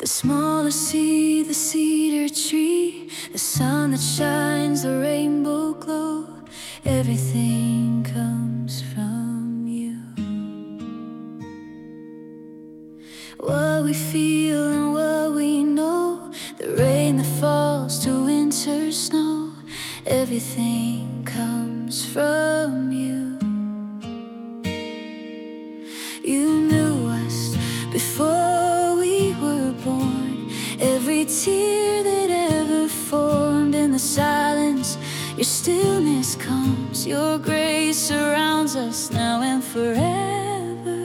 The smaller sea, the cedar tree, the sun that shines, the rainbow glow. Everything comes from you. What we feel and what we know, the rain that falls to winter snow. Everything comes from you. You knew us before we were born. Every tear that ever formed in the silence, your stillness comes. Your grace surrounds us now and forever.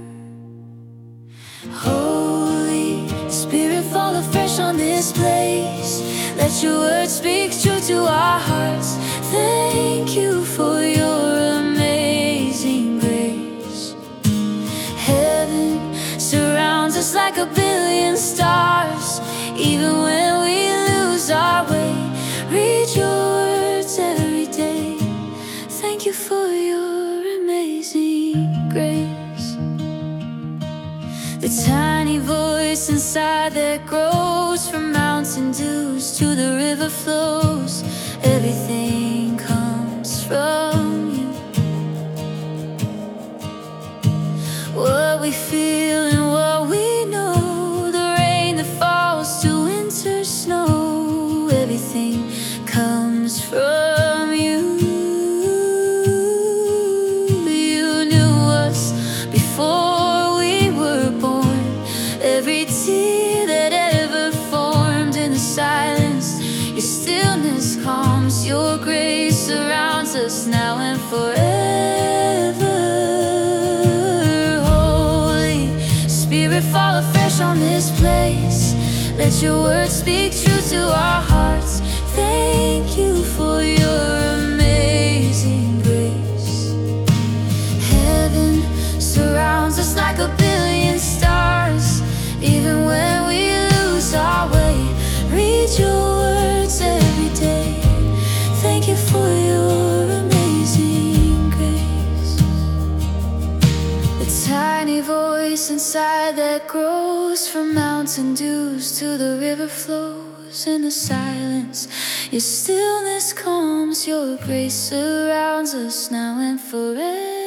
Holy Spirit, fall afresh on this place. Let your word speak true to our hearts. Thank you for your amazing grace. Heaven surrounds us like a billion stars. Even when we lose our way, read your words every day. Thank you for your amazing grace. The tiny voice inside that grows, from mountain dews to the river flows. Everything comes from you. What we feel and what we know, the rain that falls to winter snow. Everything comes from you. You knew us before we were born. Every tear that ever formed in the silence, your stillness calms. Your grace surrounds us now and forever. Holy Spirit, fall afresh on this place. Let your word speak true to our hearts. Thank you for your amazing grace. Heaven surrounds us like a billion stars. Even when we lose our way, read your words every day. Thank you for your amazing grace. The tiny voice inside that grows, from mountain dews to the river flows. In the silence, your stillness calms. Your grace surrounds us now and forever.